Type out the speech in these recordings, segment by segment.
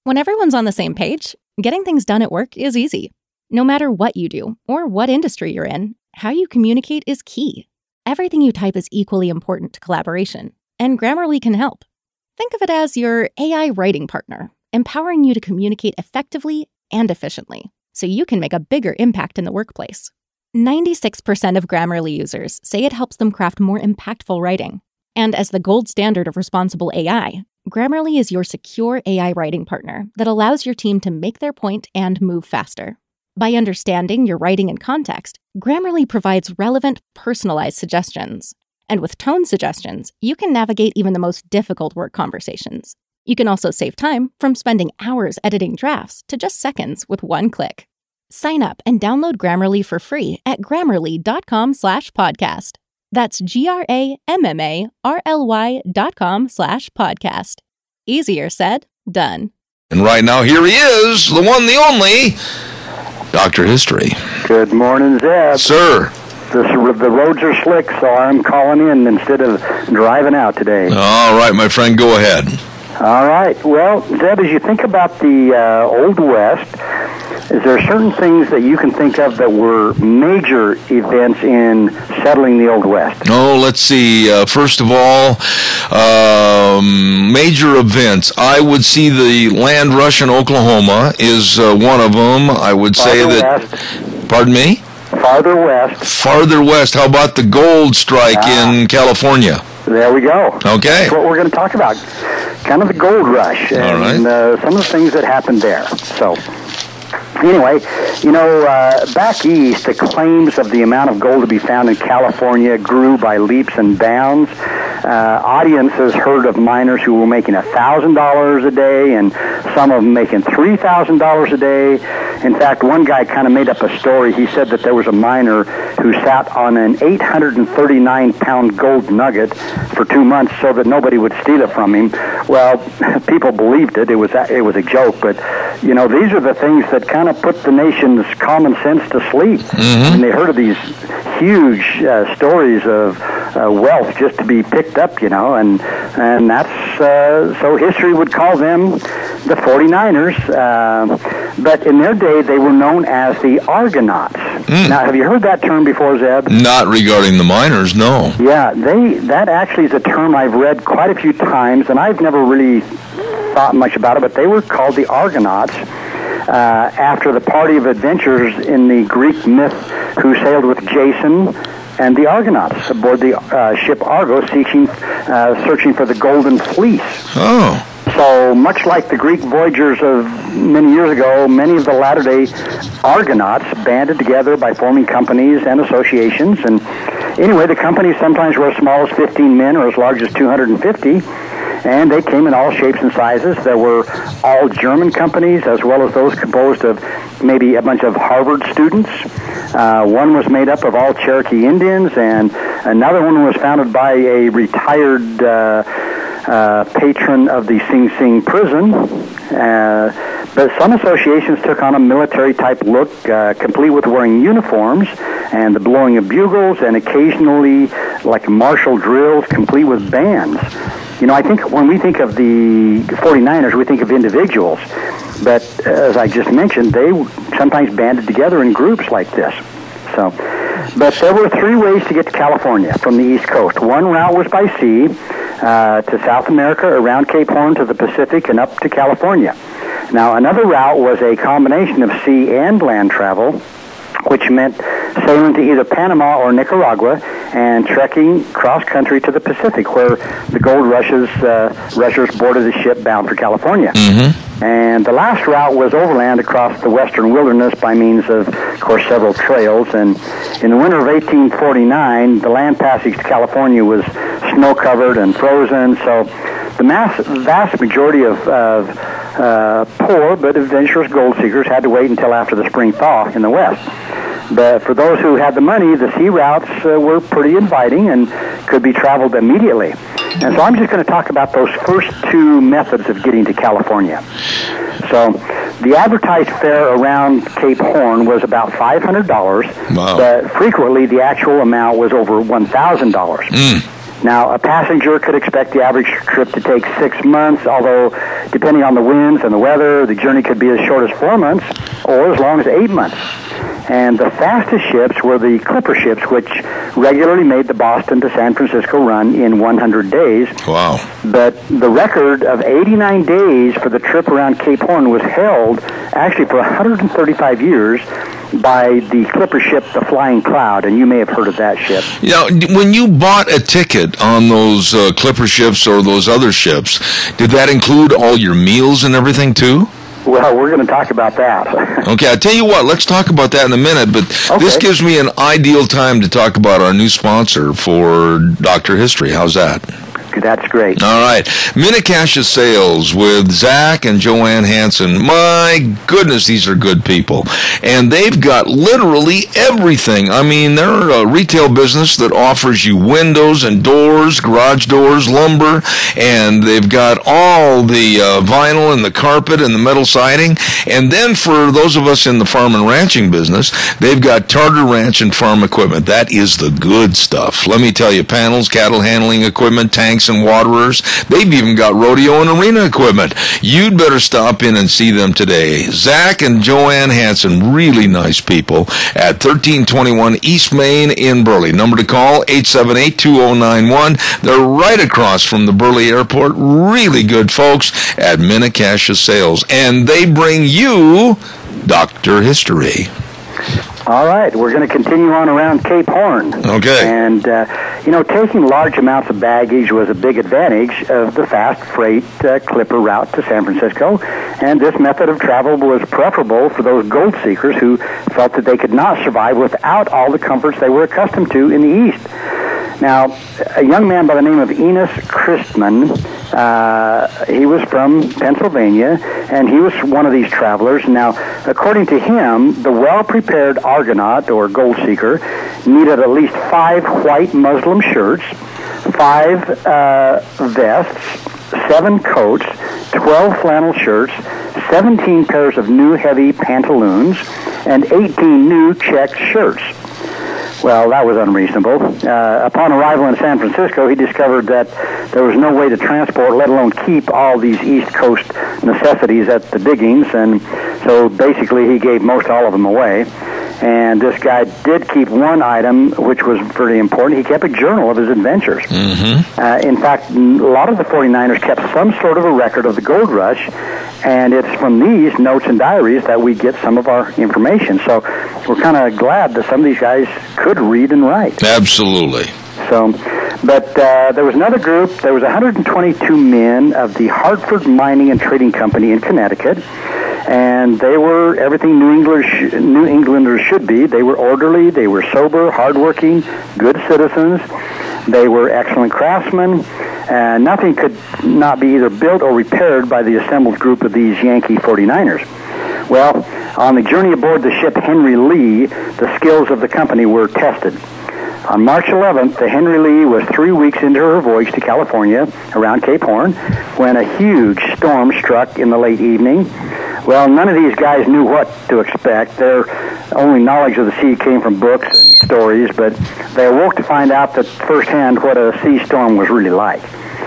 When everyone's on the same page, getting things done at work is easy. No matter what you do or what industry you're in, how you communicate is key. Everything you type is equally important to collaboration, and Grammarly can help. Think of it as your AI writing partner, empowering you to communicate effectively and efficiently, so you can make a bigger impact in the workplace. 96% of Grammarly users say it helps them craft more impactful writing. And as the gold standard of responsible AI, Grammarly is your secure AI writing partner that allows your team to make their point and move faster. By understanding your writing and context, Grammarly provides relevant, personalized suggestions. And with tone suggestions, you can navigate even the most difficult work conversations. You can also save time from spending hours editing drafts to just seconds with one click. Sign up and download Grammarly for free at grammarly.com/podcast. That's GRAMMARLY.com/podcast. Easier said, done. And right now, here he is, the one, the only, Dr. History. Good morning, Zeb. Sir. The roads are slick, so I'm calling in instead of driving out today. All right, my friend, go ahead. All right. Well, Zeb, as you think about the Old West, is there certain things that you can think of that were major events in settling the Old West? Oh, let's see. First of all, major events. I would see the land rush in Oklahoma is one of them. I would say that... West. Pardon me? Farther west. Farther west. How about the gold strike in California? There we go. Okay. That's what we're going to talk about. Kind of the gold rush and some of the things that happened there. So... Anyway, back east, the claims of the amount of gold to be found in California grew by leaps and bounds. Audiences heard of miners who were making $1,000 a day, and some of them making $3,000 a day. In fact, one guy kind of made up a story. He said that there was a miner who sat on an 839-pound gold nugget for 2 months so that nobody would steal it from him. Well, people believed it. It was a joke, but these are the things that kind of put the nation's common sense to sleep. Mm-hmm. And they heard of these huge stories of wealth just to be picked up, and that's so history would call them the 49ers. But in their day, they were known as the Argonauts. Now, have you heard that term before, Zeb? Not regarding the miners, no. Yeah, that actually is a term I've read quite a few times, and I've never really thought much about it, but they were called the Argonauts after the party of adventurers in the Greek myth who sailed with Jason and the Argonauts aboard the ship Argo searching for the Golden Fleece. Oh. So much like the Greek voyagers of many years ago, many of the latter-day Argonauts banded together by forming companies and associations. And anyway, the companies sometimes were as small as 15 men or as large as 250. And they came in all shapes and sizes. There were all German companies, as well as those composed of maybe a bunch of Harvard students. One was made up of all Cherokee Indians, and another one was founded by a retired patron of the Sing Sing prison. But some associations took on a military-type look, complete with wearing uniforms and the blowing of bugles, and occasionally, like martial drills, complete with bands. I think when we think of the 49ers, we think of individuals. But as I just mentioned, they sometimes banded together in groups like this. But there were 3 ways to get to California from the East Coast. One route was by sea to South America, around Cape Horn to the Pacific, and up to California. Now, another route was a combination of sea and land travel, which meant sailing to either Panama or Nicaragua and trekking cross-country to the Pacific, where the gold rushers boarded a ship bound for California. Mm-hmm. And the last route was overland across the western wilderness by means of course, several trails. And in the winter of 1849, the land passage to California was snow-covered and frozen, so the vast majority of poor but adventurous gold seekers had to wait until after the spring thaw in the west. But for those who had the money, the sea routes were pretty inviting and could be traveled immediately. And so I'm just going to talk about those first 2 methods of getting to California. So the advertised fare around Cape Horn was about $500, wow. But frequently the actual amount was over $1,000. Now, a passenger could expect the average trip to take 6 months, although Depending on the winds and the weather, the journey could be as short as 4 months or as long as 8 months. And the fastest ships were the clipper ships, which regularly made the Boston to San Francisco run in 100 days. Wow. But the record of 89 days for the trip around Cape Horn was held actually for 135 years by the clipper ship, the Flying Cloud, and you may have heard of that ship. Yeah, when you bought a ticket on those clipper ships or those other ships, did that include all your meals and everything too? Well, we're going to talk about that. Okay, I'll tell you what, let's talk about that in a minute, but This gives me an ideal time to talk about our new sponsor for Dr. History. How's that? That's great. All right. Minnecasia Sales with Zach and Joanne Hansen. My goodness, these are good people. And they've got literally everything. I mean, they're a retail business that offers you windows and doors, garage doors, lumber, and they've got all the vinyl and the carpet and the metal siding. And then for those of us in the farm and ranching business, they've got Tartar Ranch and farm equipment. That is the good stuff. Let me tell you, panels, cattle handling equipment, tanks, and waterers. They've even got rodeo and arena equipment. You'd better stop in and see them today. Zach and Joanne Hansen, really nice people, at 1321 East Main in Burley. Number to call, 878-2091. They're right across from the Burley Airport. Really good folks at Minnecasia Sales. And they bring you Dr. History. All right, we're going to continue on around Cape Horn. Okay. And, taking large amounts of baggage was a big advantage of the fast freight clipper route to San Francisco, and this method of travel was preferable for those gold seekers who felt that they could not survive without all the comforts they were accustomed to in the East. Now, a young man by the name of Enos Christman, he was from Pennsylvania, and he was one of these travelers. Now, according to him, the well-prepared Argonaut, or gold seeker, needed at least 5 white muslin shirts, 5 vests, 7 coats, 12 flannel shirts, 17 pairs of new heavy pantaloons, and 18 new checked shirts. Well, that was unreasonable. Upon arrival in San Francisco, he discovered that there was no way to transport, let alone keep, all these East Coast necessities at the diggings, and so basically he gave most all of them away. And this guy did keep one item, which was pretty important. He kept a journal of his adventures. Mm-hmm. In fact, a lot of the 49ers kept some sort of a record of the gold rush, and it's from these notes and diaries that we get some of our information. So we're kind of glad that some of these guys could read and write. Absolutely. So, but there was another group. There was 122 men of the Hartford Mining and Trading Company in Connecticut, and they were everything New Englanders should be. They were orderly, they were sober, hardworking, good citizens. They were excellent craftsmen. Nothing could not be either built or repaired by the assembled group of these Yankee 49ers. Well, on the journey aboard the ship Henry Lee, the skills of the company were tested. On March 11th, the Henry Lee was 3 weeks into her voyage to California around Cape Horn when a huge storm struck in the late evening. Well, none of these guys knew what to expect. Their only knowledge of the sea came from books and stories, but they awoke to find out that firsthand what a sea storm was really like.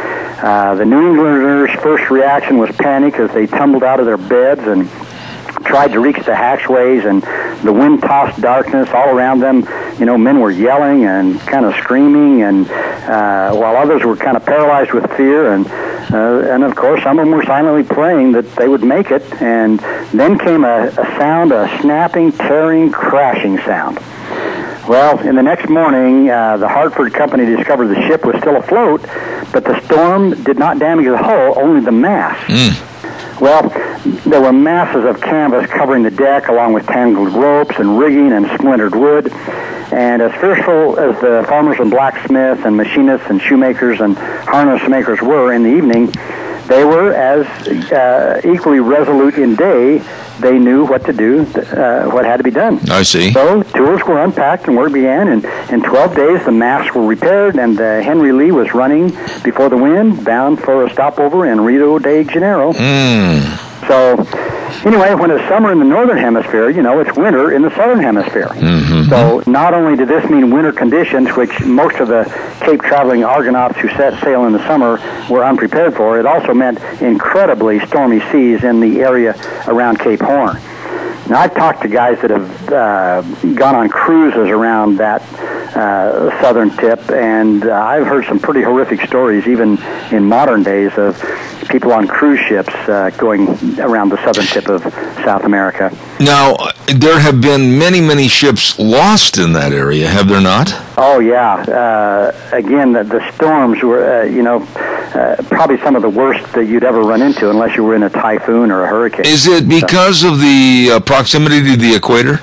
The New Englanders' first reaction was panic as they tumbled out of their beds and tried to reach the hatchways, and the wind-tossed darkness all around them. Men were yelling and kind of screaming, and while others were kind of paralyzed with fear, and of course some of them were silently praying that they would make it. And then came a sound, a snapping, tearing, crashing sound. Well, in the next morning, the Hartford Company discovered the ship was still afloat, but the storm did not damage the hull, only the mast. Well, there were masses of canvas covering the deck, along with tangled ropes and rigging and splintered wood. And as fearful as the farmers and blacksmiths and machinists and shoemakers and harness makers were in the evening, they were as equally resolute in day. They knew what to do, what had to be done. I see. So tools were unpacked and work began. And in 12 days, the masts were repaired, and the Henry Lee was running before the wind, bound for a stopover in Rio de Janeiro. So, Anyway, when it's summer in the northern hemisphere, it's winter in the southern hemisphere. Mm-hmm. So not only did this mean winter conditions, which most of the Cape traveling Argonauts who set sail in the summer were unprepared for, it also meant incredibly stormy seas in the area around Cape Horn. Now, I've talked to guys that have gone on cruises around that southern tip, and I've heard some pretty horrific stories, even in modern days, of people on cruise ships going around the southern tip of South America. Now, there have been many, many ships lost in that area, have there not? Oh, yeah. Again, the storms were, probably some of the worst that you'd ever run into unless you were in a typhoon or a hurricane. Is it because of the proximity to the equator?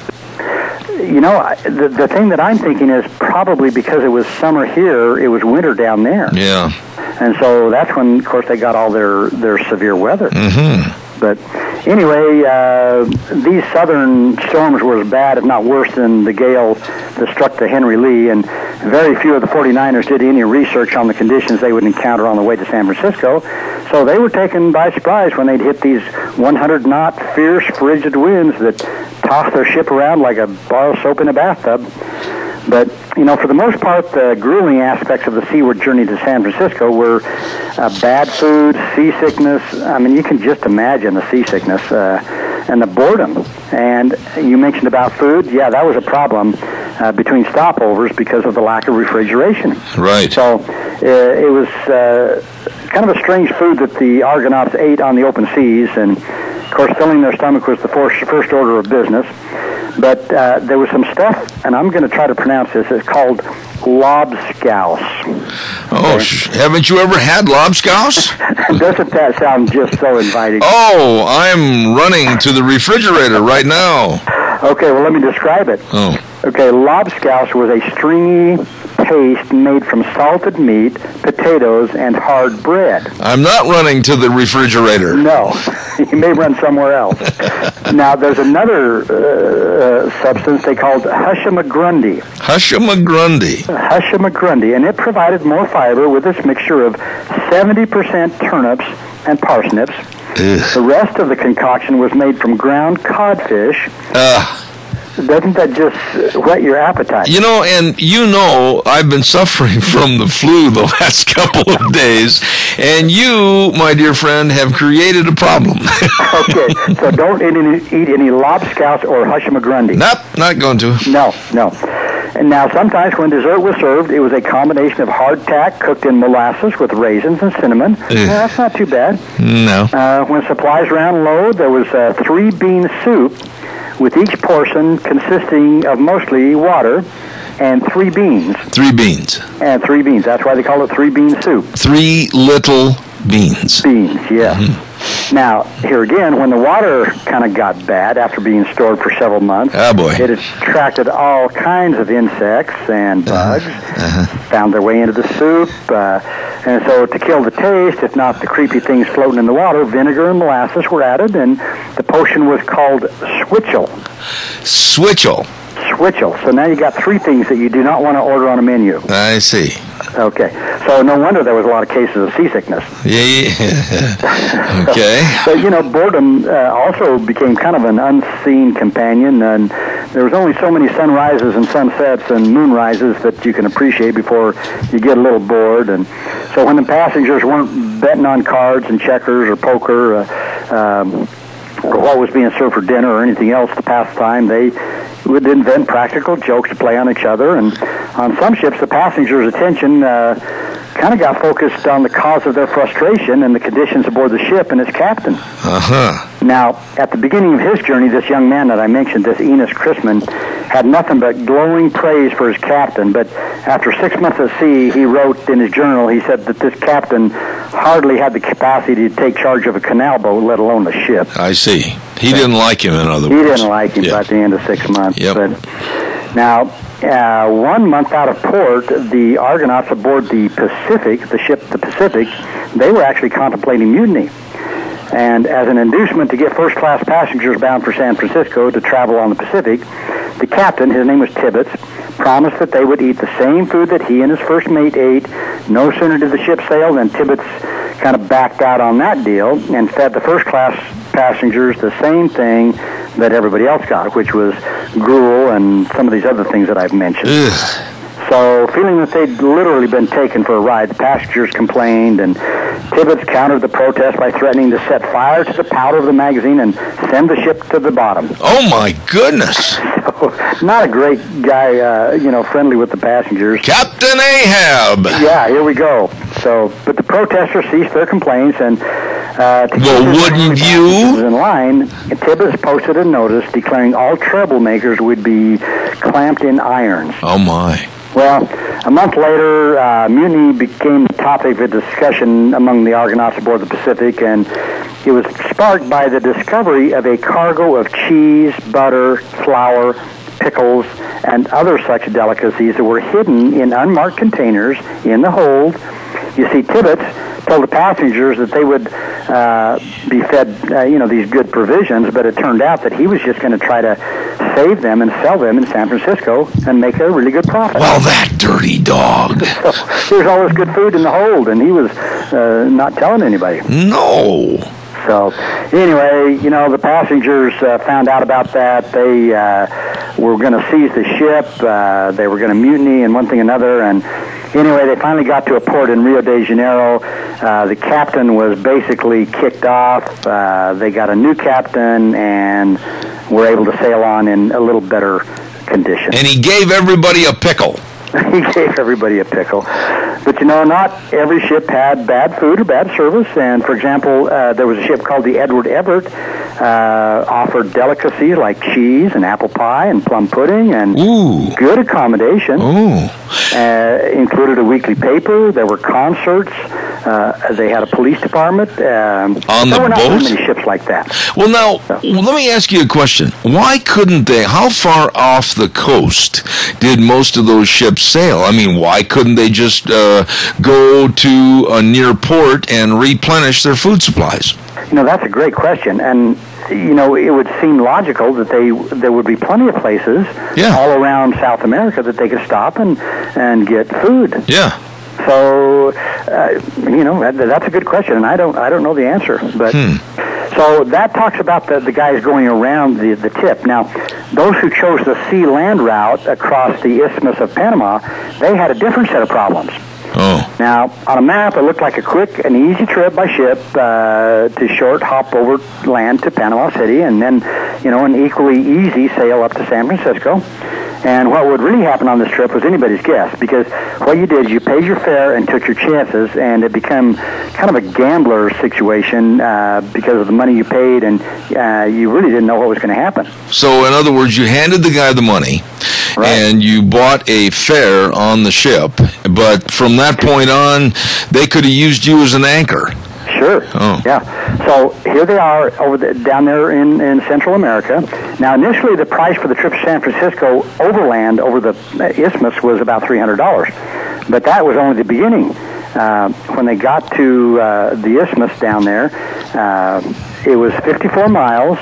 The thing that I'm thinking is probably because it was summer here, it was winter down there. Yeah. And so that's when, of course, they got all their severe weather. Mm-hmm. But anyway, these southern storms were as bad, if not worse, than the gale that struck the Henry Lee, and very few of the 49ers did any research on the conditions they would encounter on the way to San Francisco. So they were taken by surprise when they'd hit these 100-knot, fierce, frigid winds that tossed their ship around like a bar of soap in a bathtub. But, for the most part, the grueling aspects of the seaward journey to San Francisco were bad food, seasickness. I mean, you can just imagine the seasickness and the boredom. And you mentioned about food. Yeah, that was a problem between stopovers because of the lack of refrigeration. Right. So it was kind of a strange food that the Argonauts ate on the open seas. And, of course, filling their stomach was the first order of business. But there was some stuff, and I'm going to try to pronounce this. It's called lobscouse. Oh, haven't you ever had lobscouse? Doesn't that sound just so inviting? Oh, I'm running to the refrigerator right now. Okay, well, let me describe it. Oh. Okay, lobscouse was a stringy paste made from salted meat, potatoes, and hard bread. I'm not running to the refrigerator. No, you may run somewhere else. Now, there's another substance they called Hushamagrundi. Hushamagrundi. Hushamagrundi, and it provided more fiber with this mixture of 70% turnips and parsnips. Ugh. The rest of the concoction was made from ground codfish. Doesn't that just whet your appetite? I've been suffering from the flu the last couple of days, and you, my dear friend, have created a problem. Okay, so don't eat any lobscouse or Hushamagrundi. Nope, not going to. No. And now, sometimes when dessert was served, it was a combination of hardtack cooked in molasses with raisins and cinnamon. That's not too bad. No. When supplies ran low, there was 3-bean soup, with each portion consisting of mostly water and 3 beans. 3 beans. And 3 beans. That's why they call it 3-bean soup. 3 little beans. Beans, yeah. Mm-hmm. Now, here again, when the water kind of got bad after being stored for several months, it attracted all kinds of insects and bugs, found their way into the soup. And so to kill the taste, if not the creepy things floating in the water, vinegar and molasses were added, and the potion was called switchel. Switchel. So now you got 3 things that you do not want to order on a menu. I see. Okay. So no wonder there was a lot of cases of seasickness. Yeah. Okay. But, boredom also became kind of an unseen companion, and there was only so many sunrises and sunsets and moonrises that you can appreciate before you get a little bored. And so when the passengers weren't betting on cards and checkers or poker or what was being served for dinner or anything else to pass time, they would invent practical jokes to play on each other. And on some ships, the passengers' attention kind of got focused on the cause of their frustration and the conditions aboard the ship and its captain. Now, at the beginning of his journey, this young man that I mentioned, this Enos Chrisman, had nothing but glowing praise for his captain. But after 6 months at sea, he wrote in his journal, he said that this captain hardly had the capacity to take charge of a canal boat, let alone a ship. I see. He didn't like him, in other words. He didn't like him by the end of 6 months. Yep. But now, 1 month out of port, the Argonauts aboard the Pacific, the ship the Pacific, they were actually contemplating mutiny. And as an inducement to get first-class passengers bound for San Francisco to travel on the Pacific, the captain, his name was Tibbets, promised that they would eat the same food that he and his first mate ate. No sooner did the ship sail than Tibbets kind of backed out on that deal and fed the first-class passengers the same thing that everybody else got, which was gruel and some of these other things that I've mentioned. Ugh. So, feeling that they'd literally been taken for a ride, the passengers complained, and Tibbets countered the protest by threatening to set fire to the powder of the magazine and send the ship to the bottom. Oh, my goodness. So, not a great guy, friendly with the passengers. Captain Ahab. Yeah, here we go. So, but the protesters ceased their complaints, and wouldn't you? In line, Tibbets posted a notice declaring all troublemakers would be clamped in irons. Oh, my. Well, a month later, mutiny became the topic of discussion among the Argonauts aboard the Pacific, and it was sparked by the discovery of a cargo of cheese, butter, flour, pickles, and other such delicacies that were hidden in unmarked containers in the hold. You see, Tibbets told the passengers that they would be fed, these good provisions, but it turned out that he was just going to try to save them and sell them in San Francisco and make a really good profit. Well, that dirty dog. So there's all this good food in the hold, and he was not telling anybody. No. So, anyway, the passengers found out about that. They were going to seize the ship. They were going to mutiny and one thing another. And anyway, they finally got to a port in Rio de Janeiro. The captain was basically kicked off. They got a new captain and were able to sail on in a little better condition. And he gave everybody a pickle. He gave everybody a pickle. But, not every ship had bad food or bad service. And, for example, there was a ship called the Edward Everett, offered delicacies like cheese and apple pie and plum pudding and good accommodation. Included a weekly paper. There were concerts. They had a police department. On the boat? There were not boat? many ships like that. Well, now, let me ask you a question. Why couldn't they, how far off the coast did most of those ships sail? I mean, why couldn't they just go to a near port and replenish their food supplies? That's a great question. And, it would seem logical that there would be plenty of places all around South America that they could stop and get food. Yeah. So, that's a good question, and I don't know the answer. But so that talks about the guys going around the tip. Now, those who chose the sea-land route across the Isthmus of Panama, they had a different set of problems. Oh. Now, on a map, it looked like a quick and easy trip by ship to short hop over land to Panama City, and then, an equally easy sail up to San Francisco. And what would really happen on this trip was anybody's guess, because what you did is you paid your fare and took your chances, and it became kind of a gambler situation because of the money you paid, and you really didn't know what was going to happen. So, in other words, you handed the guy the money, and you bought a fare on the ship, but from that point on, they could have used you as an anchor. Sure. Oh. Yeah. So here they are down there in Central America. Now, initially, the price for the trip to San Francisco overland over the Isthmus was about $300, but that was only the beginning. When they got to the Isthmus down there, it was 54 miles,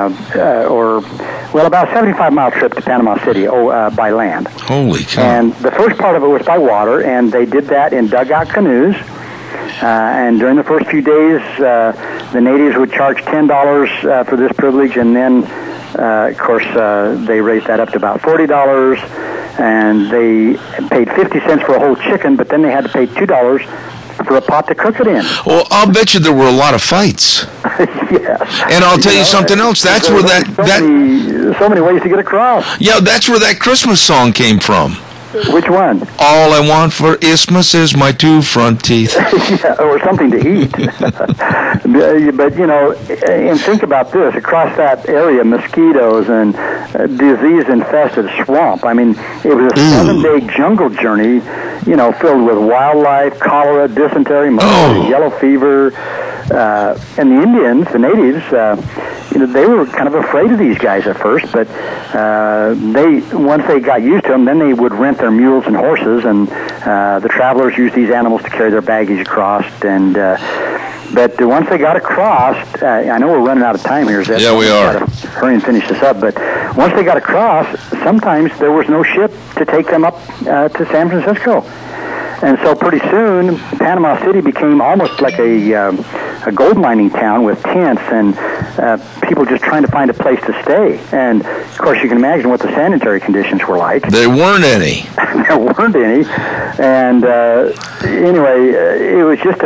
about a 75-mile trip to Panama City by land. Holy cow. And the first part of it was by water, and they did that in dugout canoes. And during the first few days, the natives would charge $10 for this privilege, and then, of course, they raised that up to about $40, and they paid 50 cents for a whole chicken, but then they had to pay $2 for a pot to cook it in. Well, I'll bet you there were a lot of fights. Yes. And I'll tell you something else. That's where so many ways to get across. Yeah, that's where that Christmas song came from. Which one? All I want for Isthmus is my two front teeth. Yeah, or something to eat. But, and think about this. Across that area, mosquitoes and disease-infested swamp. I mean, it was a 7-day jungle journey, filled with wildlife, cholera, dysentery, malaria, yellow fever. And the Indians, the natives, they were kind of afraid of these guys at first, but once they got used to them, then they would rent their mules and horses, and the travelers used these animals to carry their baggage across. And but once they got across, I know we're running out of time here. Yeah, we are. Gotta hurry and finish this up. But once they got across, sometimes there was no ship to take them up to San Francisco. And so pretty soon, Panama City became almost like a a gold mining town with tents and people just trying to find a place to stay. And, of course, you can imagine what the sanitary conditions were like. There weren't any. There weren't any. And anyway, it was just,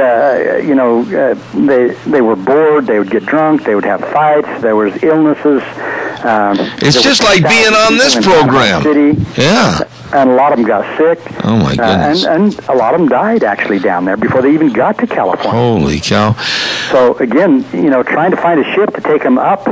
they were bored. They would get drunk. They would have fights. There was illnesses. It's just like being on this program. Yeah. And a lot of them got sick. Oh, my goodness. And a lot of them died, actually, down there before they even got to California. Holy cow. So, again, trying to find a ship to take them up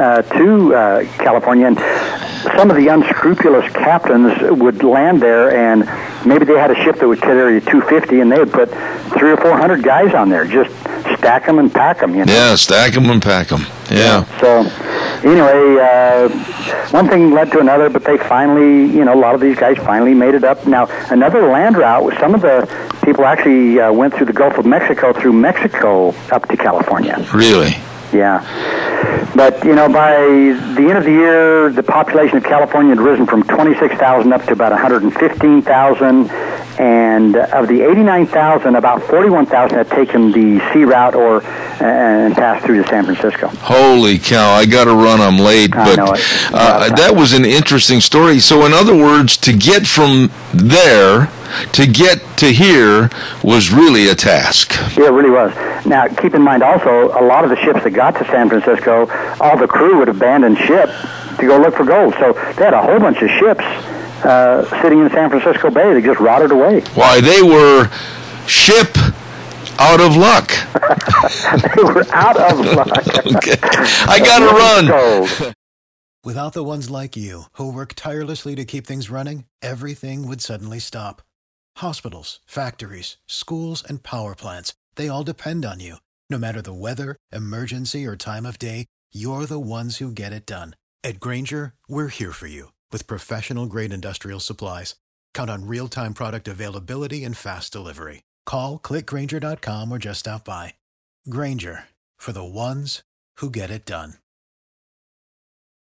to California. And some of the unscrupulous captains would land there, and maybe they had a ship that would carry 250, and they would put 300 or 400 guys on there, just stack them and pack them. Yeah, stack them and pack them. Yeah. So, anyway, one thing led to another, but they finally, a lot of these guys finally made it up. Now, another land route, some of the people actually went through the Gulf of Mexico, through Mexico up to California. Really? Yeah. But, by the end of the year, the population of California had risen from 26,000 up to about 115,000. And of the 89,000, about 41,000 had taken the sea route and passed through to San Francisco. Holy cow, I got to run, I'm late. But that was an interesting story. So in other words, to get from there to get to here was really a task. Yeah, it really was. Now, keep in mind also, a lot of the ships that got to San Francisco, all the crew would abandon ship to go look for gold. So they had a whole bunch of ships sitting in San Francisco Bay. They just rotted away. Why, they were ship out of luck. They were out of luck. Okay. I got to run. Without the ones like you, who work tirelessly to keep things running, everything would suddenly stop. Hospitals, factories, schools, and power plants, they all depend on you. No matter the weather, emergency, or time of day, you're the ones who get it done. At Grainger, we're here for you with professional-grade industrial supplies. Count on real-time product availability and fast delivery. Call, click Grainger.com, or just stop by. Grainger, for the ones who get it done.